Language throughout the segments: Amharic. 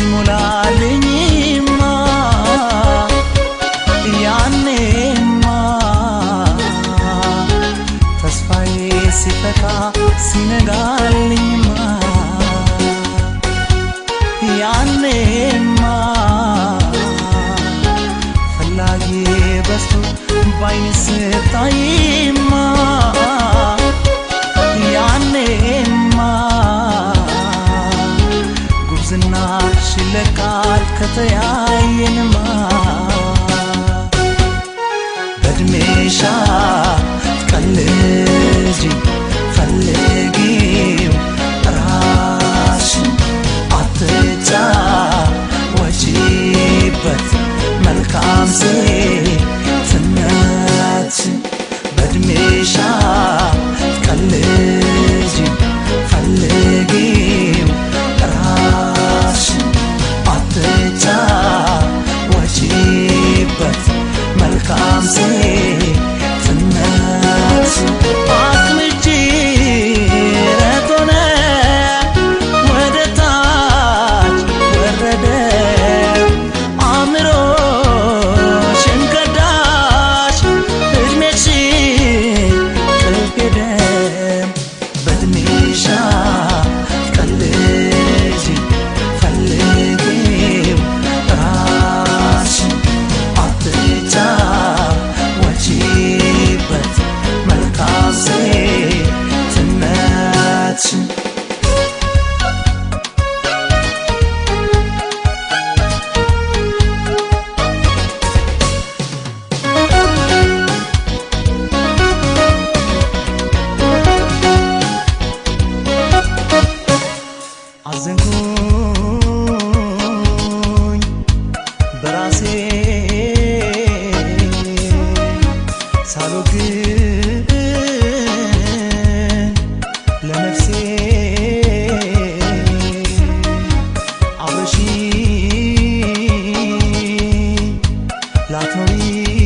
ሲሞላልኝማ ያኔማ ተስፋዬ ሲፈካ ሲነጋልኝማ ያኔማ ፈላጊ በስቶ ባይኔ ስታይማ ያኔማ ጉብዝናሽ ይለካል ከተያየንማ በእድሜሽ አትቀልጂ ፈልጊው ራስሽን አትጫወቺበት መልካም ሴትነት በእድሜሽ አትቀልጂ ፈልጊው ራስሽን አትጫወቺበት መልካም ሴትነት አትምጪ ረቶነ ወደ ታች ወረደ አእምሮሽን ከዳሽ እድሜሽን ጥፍ ሄደ በእድሜሽ አትቀልጂ ፈልጊው ራስሽን አትጫወቺበት መልካም ሴትነትሽን አዘንኩኝ በራሴ ሳልወግን ለነፍሴ አብረሽኝ ላትኖሪ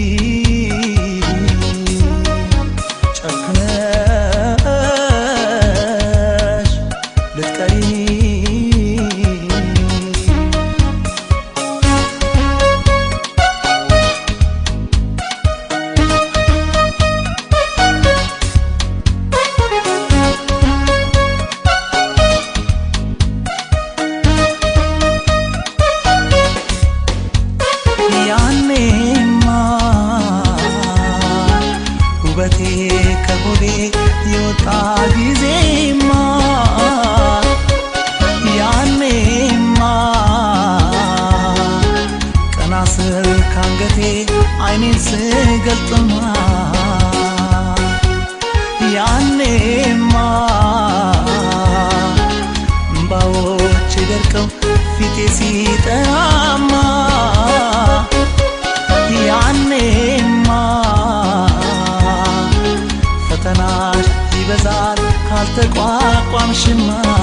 ጨክነሽ ልትቀሪ ያኔማ ውበቴ ከሆዴ የወጣ ጊዜማ ያኔማ ቀና ስል ካንገቴ አይኔን ስገልጥማ ያኔማ እምባዎቼ ደርቀው ፊቴ ሲጠራማ ያኔማ ፈተናሽ ይበዛል ካልተቋቋምሽማ